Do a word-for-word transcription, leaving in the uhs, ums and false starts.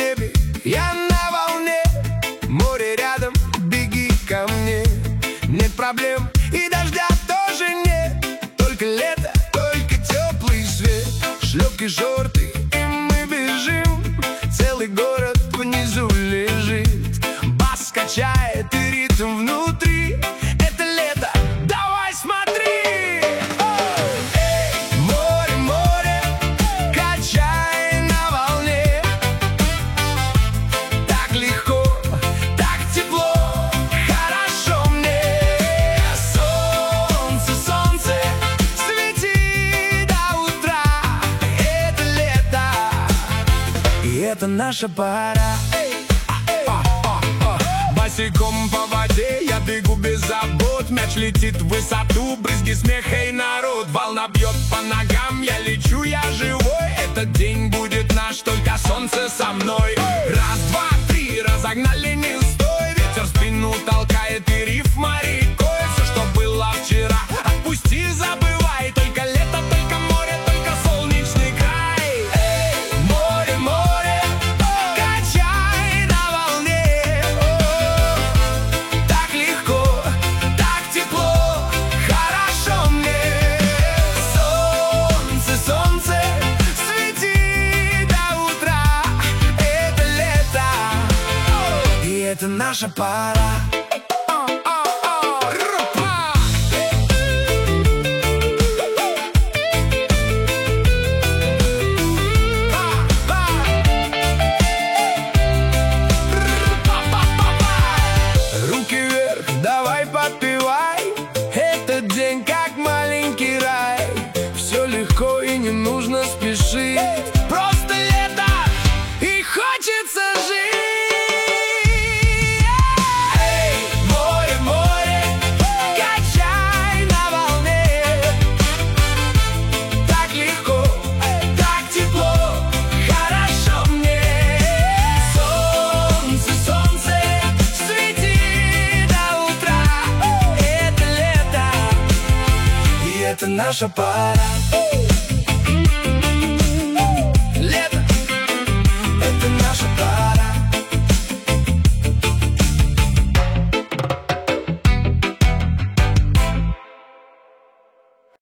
небе, я на волне. Море рядом, беги ко мне. Нет проблем и дождя тоже нет. Только лето, только теплый свет. Шлепки, шорты, и мы бежим. Целый город внизу лежит. Бас качает и ритм внутри. Это лето, давай смотри. Эй, море, море, качай на волне. Так легко, так тепло, хорошо мне. Солнце, солнце, свети до утра. Это лето, и это наша пора. Босиком по воде я бегу без забот. Мяч летит в высоту, брызги смеха и народ. Волна бьет по ногам, я лечу, я живой. Этот день будет наш, только солнце со мной. Раз, два, три, разогнали, не стой. Ветер в спину толкает и рифма рекой. Все, что было вчера, отпусти, забывай. Только лето, только море, только солнечный край. Эй, море, море, качай на волне. Так легко, так тепло, хорошо мне. Солнце, солнце, свети до утра. Это лето, и это наша пора. Руки вверх, давай подпевай. Этот день как маленький рай. Все легко и не нужно спешить. Просто лето и хочется жить. Эй, море, море, качай на волне. Так легко, так тепло, хорошо мне. Солнце, солнце, свети до утра. Это лето, и это наша пора.